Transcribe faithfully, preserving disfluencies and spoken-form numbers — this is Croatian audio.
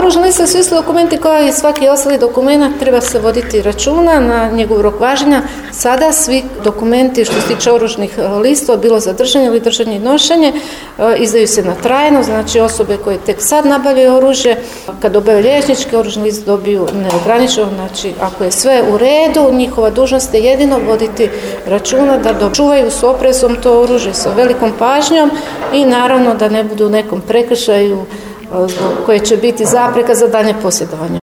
oružni list su isti dokumenti kao i svaki ostali dokument, treba se voditi računa na njegov rok važenja. Sada svi dokumenti što se tiče oružnih listova, bilo za držanje ili držanje i nošenje, izdaju se na trajno, znači osobe koje tek sad nabavljaju oružje, kad dobaju liječnički oružni list dobiju neograničeno, znači ako je sve u redu, njihova dužnost je jedino voditi računa da dočuvaju s oprezom to oružje sa velikom pažnjom i naravno da ne budu u nekom prekršaju koje će biti zapreka za daljnje posjedovanje.